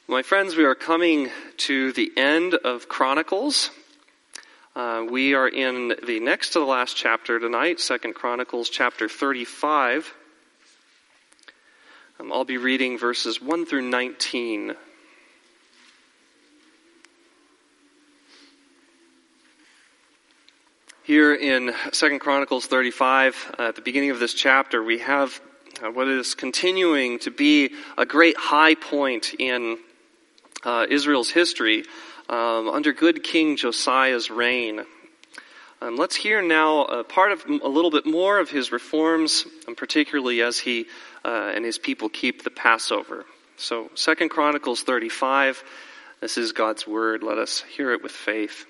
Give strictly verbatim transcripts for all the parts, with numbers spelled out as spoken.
My friends, we are coming to the end of Chronicles. Uh, we are in the next to the last chapter tonight, Second Chronicles chapter thirty-five. Um, I'll be reading verses one through nineteen. Here in Second Chronicles thirty-five, uh, at the beginning of this chapter, we have uh, what is continuing to be a great high point in uh, Israel's history um, under good King Josiah's reign. Um, let's hear now a part of a little bit more of his reforms, and particularly as he uh, and his people keep the Passover. So, Second Chronicles thirty-five, this is God's word. Let us hear it with faith.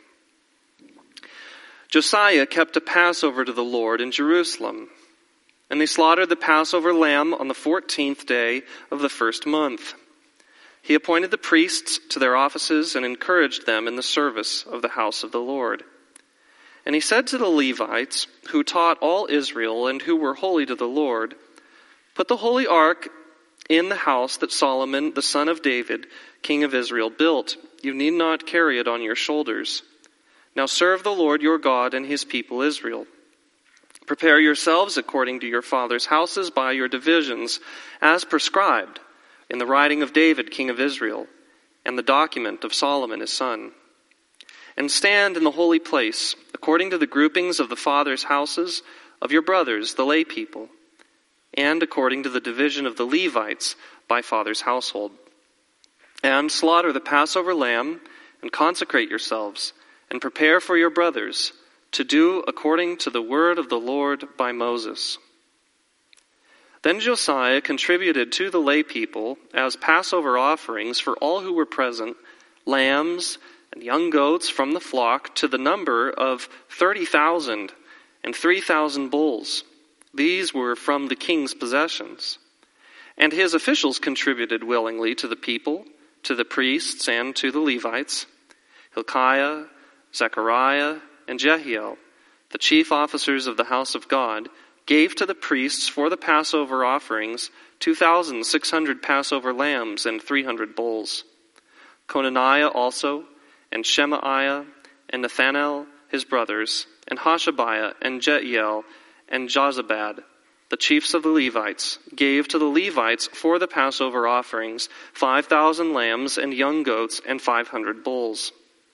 Josiah kept a Passover to the Lord in Jerusalem, and they slaughtered the Passover lamb on the fourteenth day of the first month. He appointed the priests to their offices and encouraged them in the service of the house of the Lord. And he said to the Levites, who taught all Israel and who were holy to the Lord, "Put the holy ark in the house that Solomon, the son of David, king of Israel, built. You need not carry it on your shoulders. Now serve the Lord your God and his people Israel. Prepare yourselves according to your fathers' houses by your divisions, as prescribed in the writing of David, king of Israel, and the document of Solomon his son. And stand in the holy place, according to the groupings of the fathers' houses of your brothers, the lay people, and according to the division of the Levites by father's household. And slaughter the Passover lamb, and consecrate yourselves, and prepare for your brothers, to do according to the word of the Lord by Moses." Then Josiah contributed to the lay people as Passover offerings for all who were present, lambs and young goats from the flock to the number of thirty thousand and three thousand bulls. These were from the king's possessions. And his officials contributed willingly to the people, to the priests, and to the Levites. Hilkiah, Zechariah, and Jehiel, the chief officers of the house of God, gave to the priests for the Passover offerings two thousand six hundred Passover lambs and three hundred bulls. Conaniah also, and Shemaiah, and Nethanel, his brothers, and Hashabiah, and Jeiel, and Jozabad, the chiefs of the Levites, gave to the Levites for the Passover offerings five thousand lambs and young goats and five hundred bulls.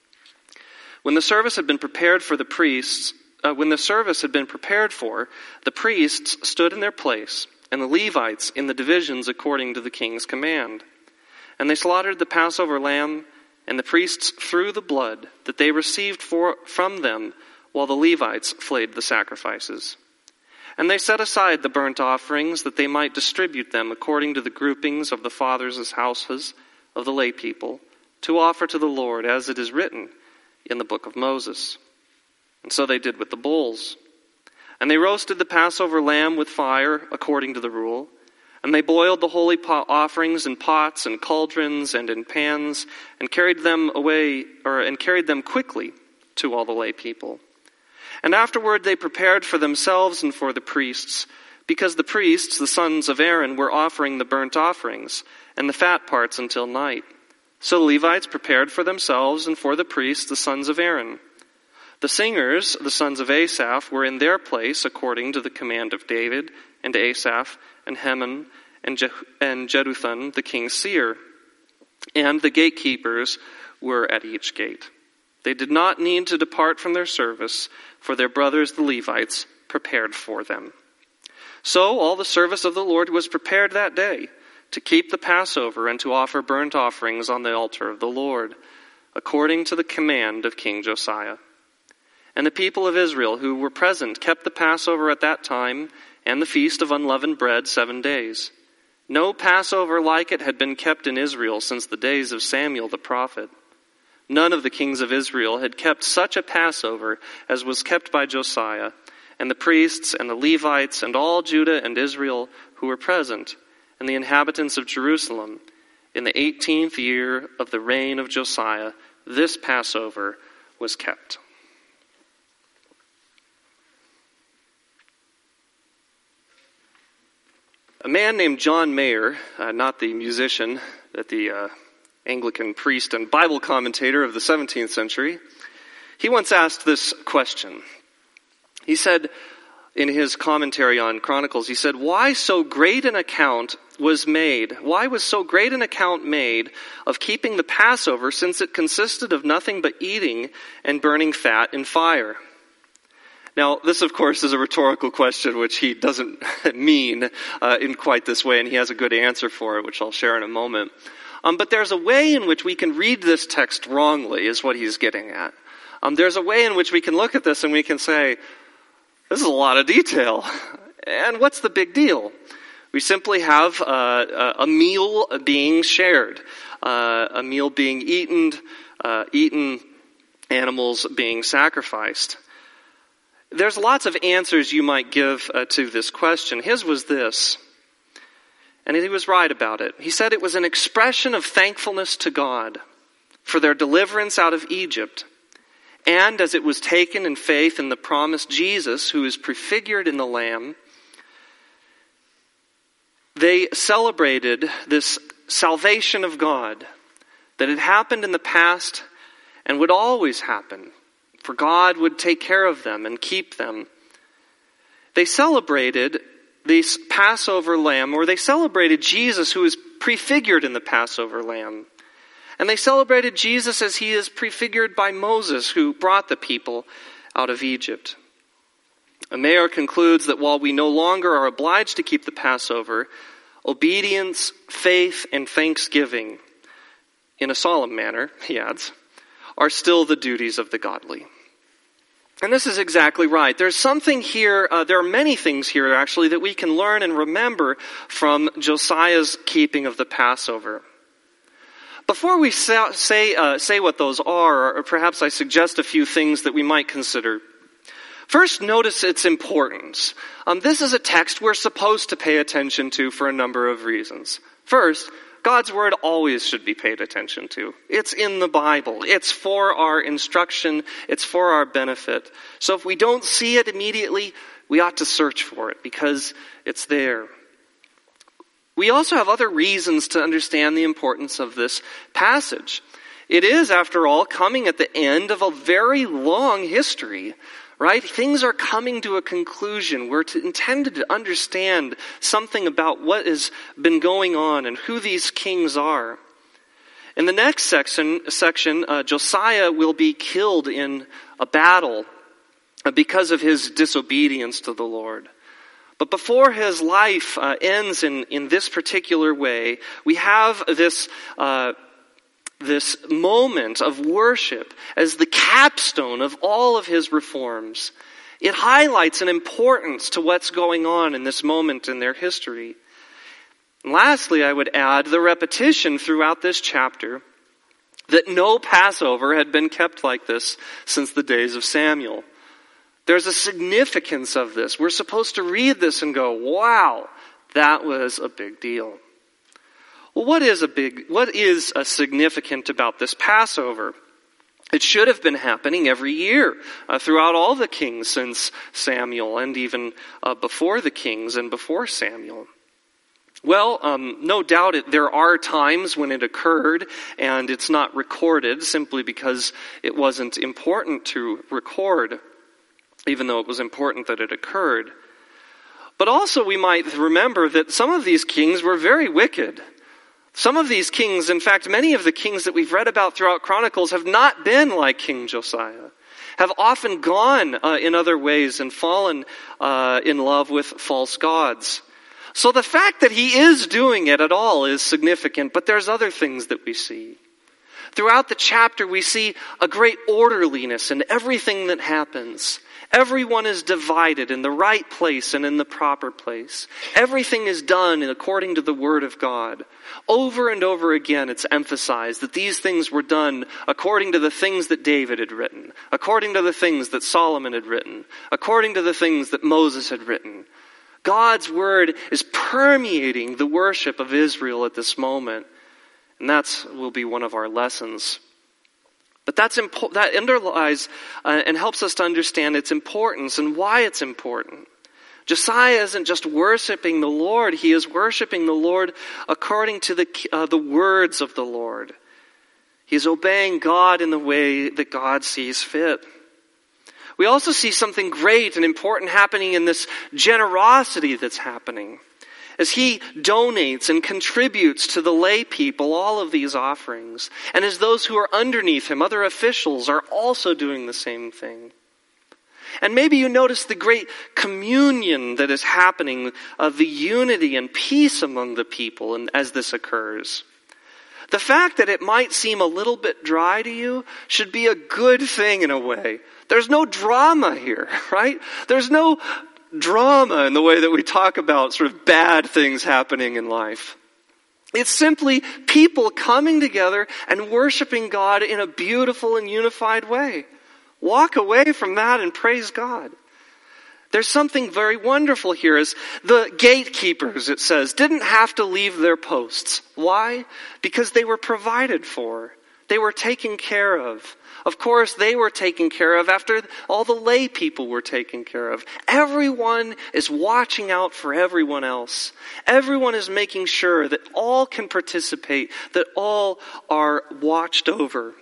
When the service had been prepared for the priests, uh, when the service had been prepared for, the priests stood in their place, and the Levites in the divisions according to the king's command. And they slaughtered the Passover lamb, and the priests threw the blood that they received for, from them, while the Levites flayed the sacrifices. And they set aside the burnt offerings, that they might distribute them according to the groupings of the fathers' houses of the lay people, to offer to the Lord, as it is written in the book of Moses. And so they did with the bulls. And they roasted the Passover lamb with fire, according to the rule. And they boiled the holy pot offerings in pots and cauldrons and in pans, and carried them away, or and carried them quickly to all the lay people. And afterward they prepared for themselves and for the priests, because the priests, the sons of Aaron, were offering the burnt offerings and the fat parts until night. So the Levites prepared for themselves and for the priests, the sons of Aaron. The singers, the sons of Asaph, were in their place according to the command of David and Asaph and Heman and, Je- and Jeduthun, the king's seer. And the gatekeepers were at each gate. They did not need to depart from their service, for their brothers the Levites prepared for them. So all the service of the Lord was prepared that day, to keep the Passover and to offer burnt offerings on the altar of the Lord, according to the command of King Josiah. And the people of Israel who were present kept the Passover at that time and the feast of unleavened bread seven days. No Passover like it had been kept in Israel since the days of Samuel the prophet. None of the kings of Israel had kept such a Passover as was kept by Josiah, and the priests and the Levites and all Judah and Israel who were present, and the inhabitants of Jerusalem. In the eighteenth year of the reign of Josiah, this Passover was kept. A man named John Mayer, uh, not the musician that the uh, Anglican priest and Bible commentator of the seventeenth century, he once asked this question. He said, in his commentary on Chronicles, he said, why so great an account was made, why was so great an account made of keeping the Passover, since it consisted of nothing but eating and burning fat in fire? Now, this, of course, is a rhetorical question, which he doesn't mean uh, in quite this way, and he has a good answer for it, which I'll share in a moment. Um, but there's a way in which we can read this text wrongly, is what he's getting at. Um, there's a way in which we can look at this and we can say, this is a lot of detail. And what's the big deal? We simply have uh, a meal being shared, uh, a meal being eaten, uh, eaten, animals being sacrificed. There's lots of answers you might give uh, to this question. His was this, and he was right about it. He said it was an expression of thankfulness to God for their deliverance out of Egypt, and as it was taken in faith in the promised Jesus, who is prefigured in the Lamb, they celebrated this salvation of God that had happened in the past and would always happen, for God would take care of them and keep them. They celebrated this Passover lamb, or they celebrated Jesus, who is prefigured in the Passover lamb. And they celebrated Jesus as he is prefigured by Moses, who brought the people out of Egypt. And Mayer concludes that while we no longer are obliged to keep the Passover, obedience, faith, and thanksgiving, in a solemn manner, he adds, are still the duties of the godly. And this is exactly right. There's something here, uh, there are many things here actually that we can learn and remember from Josiah's keeping of the Passover. Before we say uh, say what those are, or perhaps I suggest a few things that we might consider. First, notice its importance. Um, this is a text we're supposed to pay attention to for a number of reasons. First, God's word always should be paid attention to. It's in the Bible. It's for our instruction. It's for our benefit. So if we don't see it immediately, we ought to search for it because it's there. We also have other reasons to understand the importance of this passage. It is, after all, coming at the end of a very long history, right? Things are coming to a conclusion. We're to, intended to understand something about what has been going on and who these kings are. In the next section, section uh, Josiah will be killed in a battle uh, because of his disobedience to the Lord. But before his life uh, ends in, in this particular way, we have this uh, this moment of worship as the capstone of all of his reforms. It highlights an importance to what's going on in this moment in their history. And lastly, I would add the repetition throughout this chapter that no Passover had been kept like this since the days of Samuel. There's a significance of this. We're supposed to read this and go, wow, that was a big deal. Well, what is a big, what is a significant about this Passover? It should have been happening every year uh, throughout all the kings since Samuel, and even uh, before the kings and before Samuel. Well, um, no doubt it, there are times when it occurred and it's not recorded simply because it wasn't important to record, even though it was important that it occurred. But also we might remember that some of these kings were very wicked. Some of these kings, in fact, many of the kings that we've read about throughout Chronicles have not been like King Josiah, have often gone uh, in other ways and fallen uh, in love with false gods. So the fact that he is doing it at all is significant, but there's other things that we see. Throughout the chapter, we see a great orderliness in everything that happens. Everyone is divided in the right place and in the proper place. Everything is done according to the Word of God. Over and over again, it's emphasized that these things were done according to the things that David had written, according to the things that Solomon had written, according to the things that Moses had written. God's Word is permeating the worship of Israel at this moment. And that will be one of our lessons. But that's impo- that underlies uh, and helps us to understand its importance and why it's important. Josiah isn't just worshiping the Lord. He is worshiping the Lord according to the uh, the words of the Lord. He's obeying God in the way that God sees fit. We also see something great and important happening in this generosity that's happening. As he donates and contributes to the lay people all of these offerings, and as those who are underneath him, other officials, are also doing the same thing. And maybe you notice the great communion that is happening, of the unity and peace among the people and as this occurs. The fact that it might seem a little bit dry to you should be a good thing in a way. There's no drama here, right? There's no drama in the way that we talk about sort of bad things happening in life. It's simply people coming together and worshiping God in a beautiful and unified way. Walk away from that and praise God. There's something very wonderful here, as the gatekeepers, it says, didn't have to leave their posts. Why? Because they were provided for. They were taken care of. Of course, they were taken care of after all the lay people were taken care of. Everyone is watching out for everyone else. Everyone is making sure that all can participate, that all are watched over.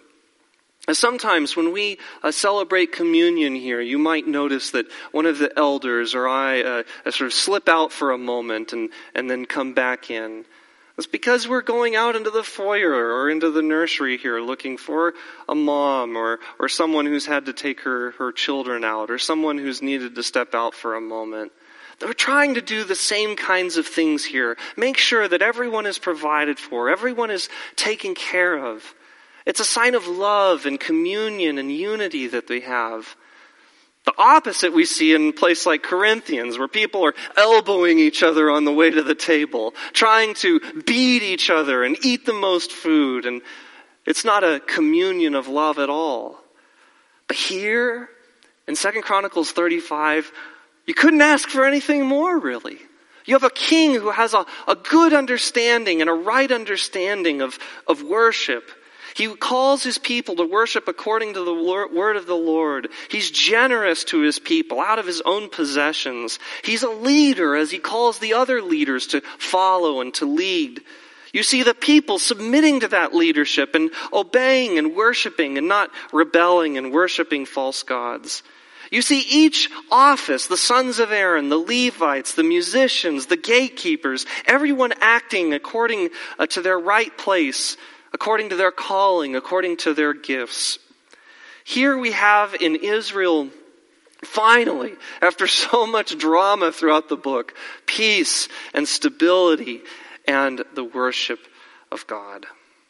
Sometimes when we uh, celebrate communion here, you might notice that one of the elders or I uh, sort of slip out for a moment and, and then come back in. It's because we're going out into the foyer or into the nursery here looking for a mom or, or someone who's had to take her, her children out or someone who's needed to step out for a moment. We're trying to do the same kinds of things here. Make sure that everyone is provided for, everyone is taken care of. It's a sign of love and communion and unity that they have. The opposite we see in a place like Corinthians, where people are elbowing each other on the way to the table, trying to beat each other and eat the most food. And it's not a communion of love at all. But here, in Second Chronicles thirty-five, you couldn't ask for anything more, really. You have a king who has a, a good understanding and a right understanding of, of worship. He calls his people to worship according to the word of the Lord. He's generous to his people out of his own possessions. He's a leader as he calls the other leaders to follow and to lead. You see the people submitting to that leadership and obeying and worshiping and not rebelling and worshiping false gods. You see each office, the sons of Aaron, the Levites, the musicians, the gatekeepers, everyone acting according to their right place, according to their calling, according to their gifts. Here we have in Israel, finally, after so much drama throughout the book, peace and stability and the worship of God.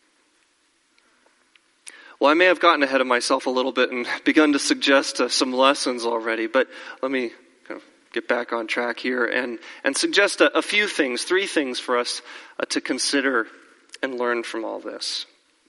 Well, I may have gotten ahead of myself a little bit and begun to suggest uh, some lessons already, but let me kind of get back on track here and, and suggest a, a few things, three things for us uh, to consider and learn from all this.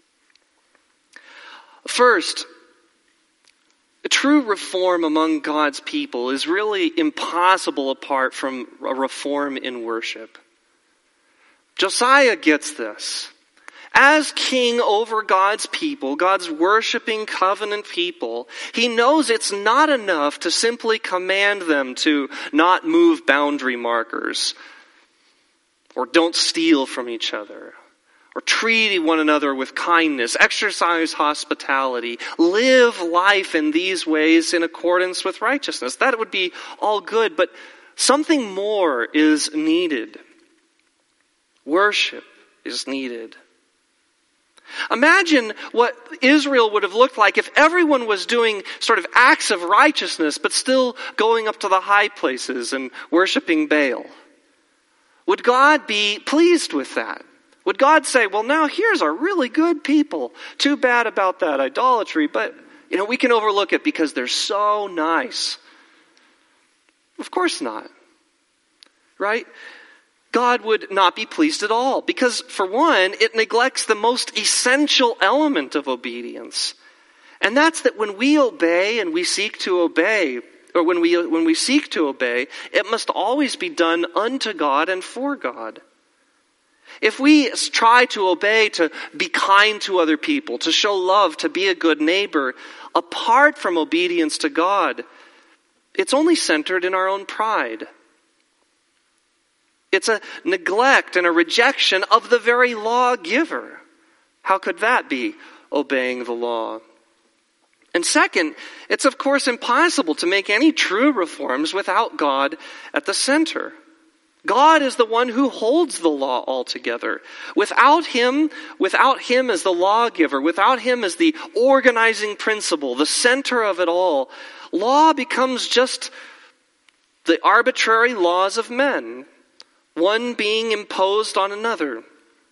First, a true reform among God's people is really impossible apart from a reform in worship. Josiah gets this. As king over God's people, God's worshiping covenant people, he knows it's not enough to simply command them to not move boundary markers or don't steal from each other, or treat one another with kindness, exercise hospitality, live life in these ways in accordance with righteousness. That would be all good, but something more is needed. Worship is needed. Imagine what Israel would have looked like if everyone was doing sort of acts of righteousness, but still going up to the high places and worshiping Baal. Would God be pleased with that? Would God say, well, now here's our really good people. Too bad about that idolatry, but, you know, we can overlook it because they're so nice. Of course not. Right? God would not be pleased at all because, for one, it neglects the most essential element of obedience. And that's that when we obey and we seek to obey, or when we when we seek to obey, it must always be done unto God and for God. If we try to obey, to be kind to other people, to show love, to be a good neighbor, apart from obedience to God, it's only centered in our own pride. It's a neglect and a rejection of the very lawgiver. How could that be? obeying the law. And second, it's of course impossible to make any true reforms without God at the center. God is the one who holds the law altogether. Without him, without him as the lawgiver, without him as the organizing principle, the center of it all, law becomes just the arbitrary laws of men, one being imposed on another.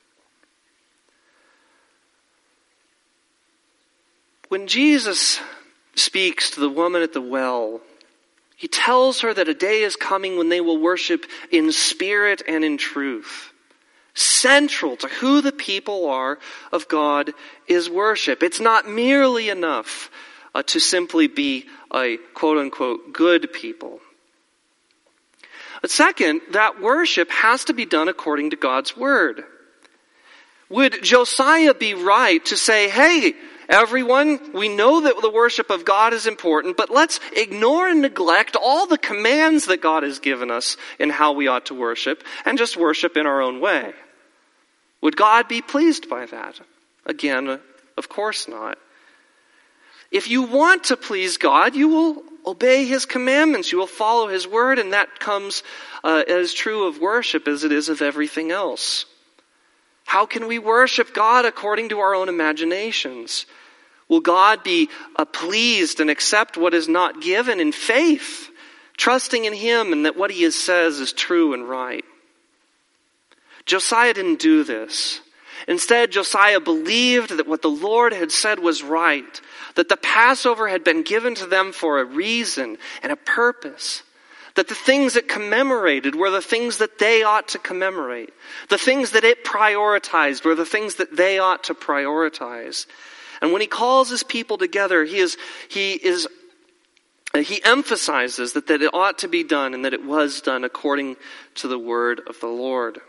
When Jesus speaks to the woman at the well, he tells her that a day is coming when they will worship in spirit and in truth. Central to who the people are of God is worship. It's not merely enough uh, to simply be a quote-unquote good people. But second, that worship has to be done according to God's word. Would Josiah be right to say, hey, everyone, we know that the worship of God is important, but let's ignore and neglect all the commands that God has given us in how we ought to worship and just worship in our own way? Would God be pleased by that? Again, of course not. If you want to please God, you will obey his commandments. You will follow his word, and that comes uh, as true of worship as it is of everything else. How can we worship God according to our own imaginations? Will God be uh, pleased and accept what is not given in faith, trusting in him and that what he says is true and right? Josiah didn't do this. Instead, Josiah believed that what the Lord had said was right, that the Passover had been given to them for a reason and a purpose, that the things it commemorated were the things that they ought to commemorate. The things that it prioritized were the things that they ought to prioritize. And when he calls his people together, he is he is he emphasizes that, that it ought to be done and that it was done according to the word of the Lord.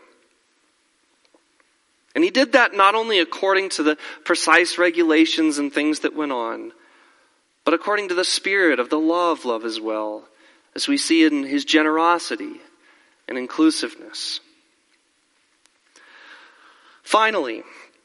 And he did that not only according to the precise regulations and things that went on, but according to the spirit of the law of love as well, as we see in his generosity and inclusiveness. Finally,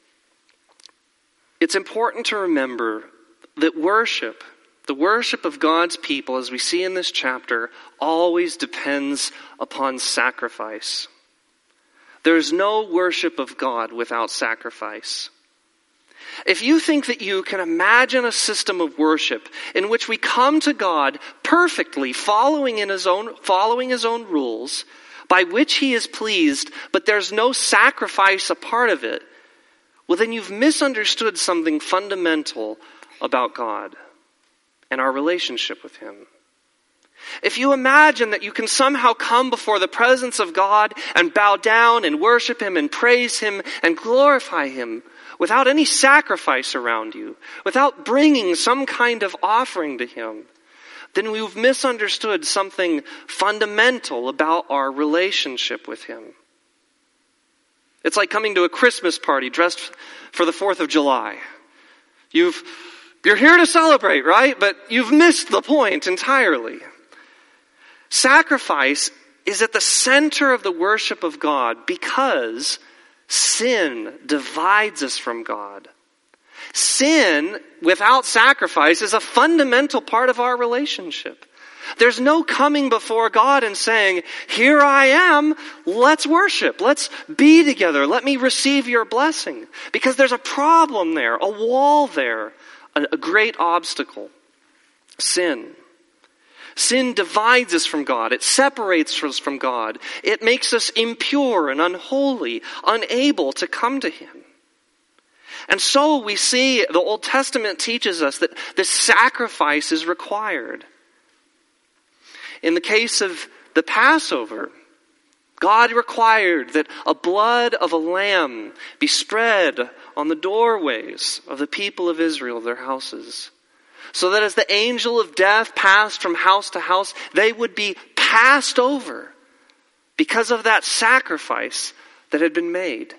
it's important to remember that worship, the worship of God's people, as we see in this chapter, always depends upon sacrifice. There is no worship of God without sacrifice. If you think that you can imagine a system of worship in which we come to God perfectly, following in his own, following his own rules, by which he is pleased, but there's no sacrifice a part of it, well, then you've misunderstood something fundamental about God and our relationship with him. If you imagine that you can somehow come before the presence of God and bow down and worship him and praise him and glorify him without any sacrifice around you, without bringing some kind of offering to him, then we've misunderstood something fundamental about our relationship with him. It's like coming to a Christmas party dressed for the fourth of July. You've, you're here to celebrate, right? But you've missed the point entirely. Sacrifice is at the center of the worship of God because sin divides us from God. Sin without sacrifice is a fundamental part of our relationship. There's no coming before God and saying, here I am, let's worship, let's be together, let me receive your blessing. Because there's a problem there, a wall there, a, a great obstacle. Sin. Sin divides us from God. It separates us from God. It makes us impure and unholy, unable to come to him. And so we see the Old Testament teaches us that this sacrifice is required. In the case of the Passover, God required that a blood of a lamb be spread on the doorways of the people of Israel, their houses, so that as the angel of death passed from house to house, they would be passed over because of that sacrifice that had been made.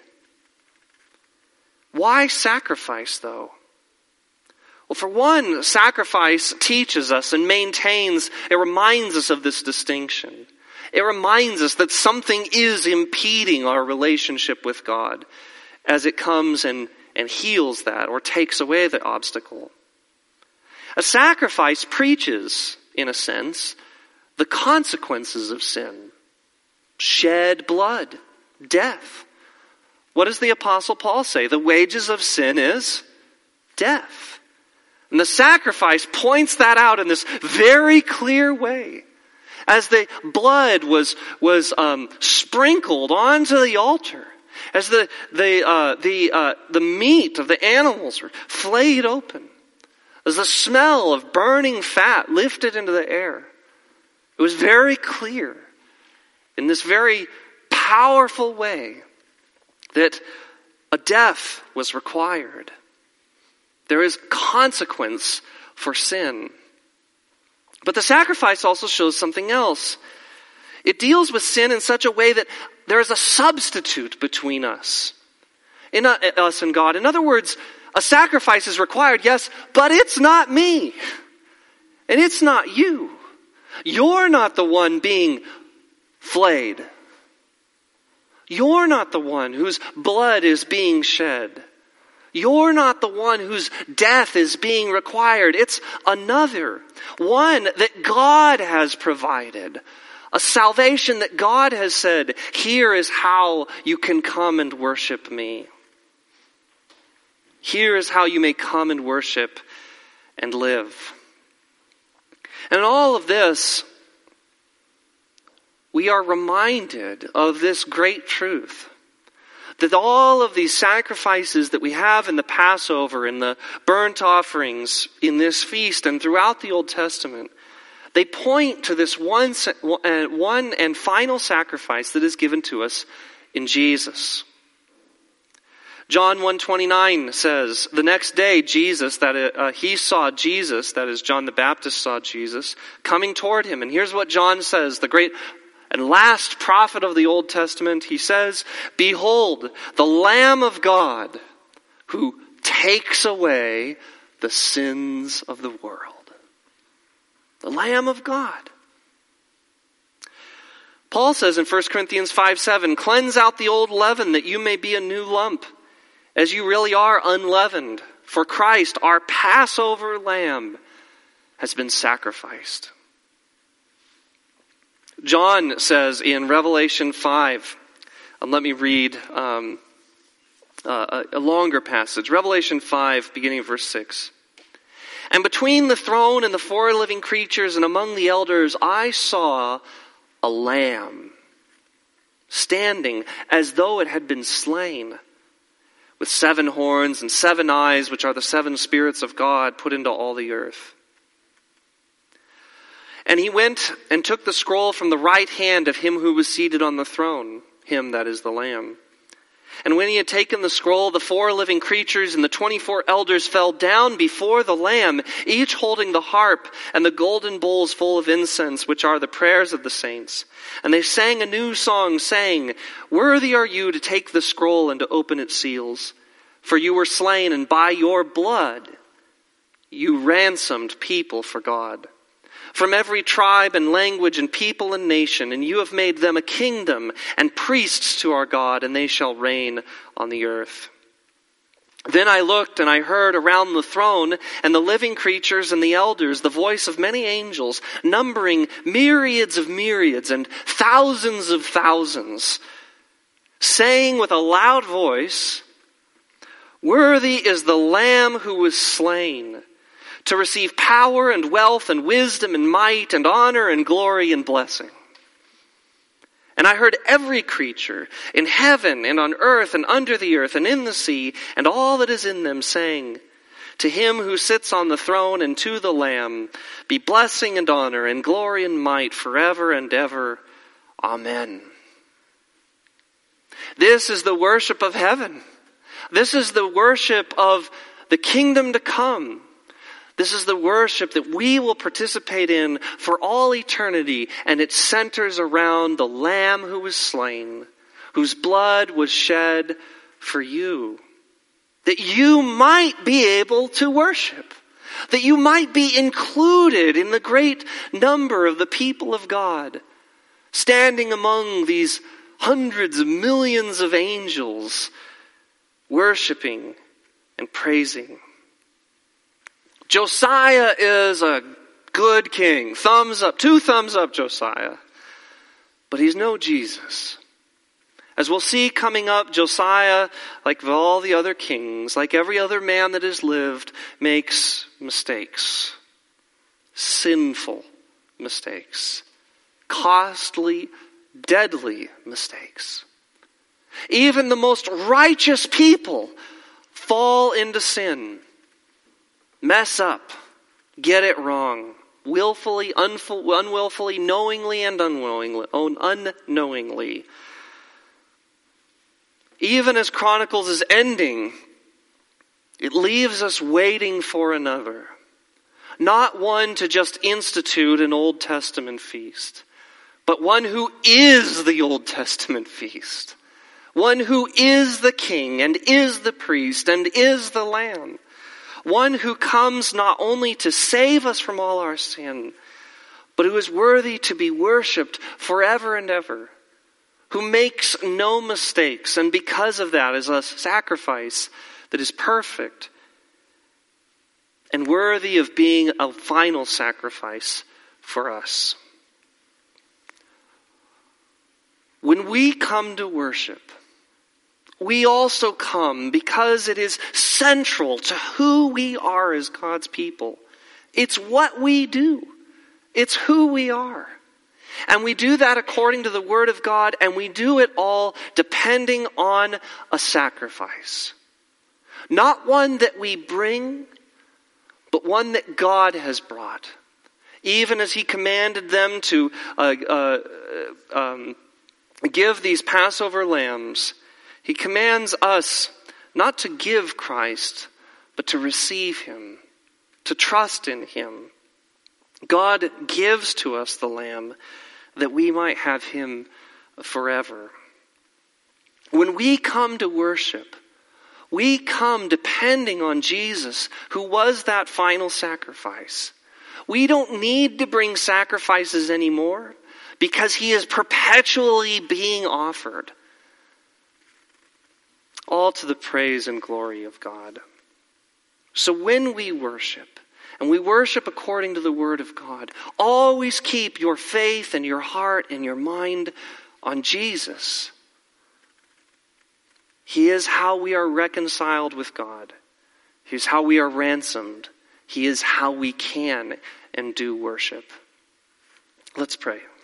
Why sacrifice, though? Well, for one, sacrifice teaches us and maintains, it reminds us of this distinction. It reminds us that something is impeding our relationship with God as it comes and and heals that or takes away the obstacle. A sacrifice preaches, in a sense, the consequences of sin. Shed blood, death. What does the Apostle Paul say? The wages of sin is death. And the sacrifice points that out in this very clear way. As the blood was was um, sprinkled onto the altar, as the the uh, the uh, the meat of the animals were flayed open, as the smell of burning fat lifted into the air, it was very clear in this very powerful way that a death was required. There is consequence for sin. But the sacrifice also shows something else. It deals with sin in such a way that there is a substitute between us, in uh, us and God. In other words, a sacrifice is required, yes, but it's not me. And it's not you. You're not the one being flayed. You're not the one whose blood is being shed. You're not the one whose death is being required. It's another. One that God has provided. A salvation that God has said, here is how you can come and worship me. Here is how you may come and worship and live. And in all of this, we are reminded of this great truth. That all of these sacrifices that we have in the Passover, in the burnt offerings, in this feast, and throughout the Old Testament, they point to this one, one and final sacrifice that is given to us in Jesus. John one twenty-nine says, the next day Jesus, that uh, he saw Jesus, that is John the Baptist saw Jesus, coming toward him. And here's what John says, the great and last prophet of the Old Testament. He says, behold, the Lamb of God who takes away the sins of the world. The Lamb of God. Paul says in First Corinthians five seven, cleanse out the old leaven that you may be a new lump, as you really are unleavened. For Christ, our Passover lamb, has been sacrificed. John says in Revelation five, and let me read um, uh, a longer passage. Revelation five, beginning of verse six. And between the throne and the four living creatures and among the elders, I saw a lamb standing as though it had been slain, with seven horns and seven eyes, which are the seven spirits of God put into all the earth. And he went and took the scroll from the right hand of him who was seated on the throne, him that is the Lamb. And when he had taken the scroll, the four living creatures and the twenty-four elders fell down before the Lamb, each holding the harp and the golden bowls full of incense, which are the prayers of the saints. And they sang a new song, saying, worthy are you to take the scroll and to open its seals. For you were slain, and by your blood you ransomed people for God, from every tribe and language and people and nation, and you have made them a kingdom and priests to our God, and they shall reign on the earth. Then I looked, and I heard around the throne and the living creatures and the elders the voice of many angels, numbering myriads of myriads and thousands of thousands, saying with a loud voice, worthy is the Lamb who was slain, to receive power and wealth and wisdom and might and honor and glory and blessing. And I heard every creature in heaven and on earth and under the earth and in the sea and all that is in them saying, to him who sits on the throne and to the Lamb be blessing and honor and glory and might forever and ever. Amen. This is the worship of heaven. This is the worship of the kingdom to come. This is the worship that we will participate in for all eternity, and it centers around the Lamb who was slain, whose blood was shed for you, that you might be able to worship, that you might be included in the great number of the people of God, standing among these hundreds of millions of angels, worshiping and praising. Josiah is a good king. Thumbs up. Two thumbs up, Josiah. But he's no Jesus. As we'll see coming up, Josiah, like all the other kings, like every other man that has lived, makes mistakes. Sinful mistakes. Costly, deadly mistakes. Even the most righteous people fall into sin, mess up, get it wrong, willfully, unful, unwillfully, knowingly, and unwillingly, unknowingly. Even as Chronicles is ending, it leaves us waiting for another. Not one to just institute an Old Testament feast, but one who is the Old Testament feast. One who is the king and is the priest and is the lamb. One who comes not only to save us from all our sin, but who is worthy to be worshipped forever and ever. Who makes no mistakes, and because of that is a sacrifice that is perfect and worthy of being a final sacrifice for us. When we come to worship, we also come because it is central to who we are as God's people. It's what we do. It's who we are. And we do that according to the Word of God, and we do it all depending on a sacrifice. Not one that we bring, but one that God has brought. Even as He commanded them to uh, uh, um, give these Passover lambs, He commands us not to give Christ, but to receive Him, to trust in Him. God gives to us the Lamb that we might have Him forever. When we come to worship, we come depending on Jesus, who was that final sacrifice. We don't need to bring sacrifices anymore because He is perpetually being offered. All to the praise and glory of God. So when we worship, and we worship according to the Word of God, always keep your faith and your heart and your mind on Jesus. He is how we are reconciled with God. He is how we are ransomed. He is how we can and do worship. Let's pray.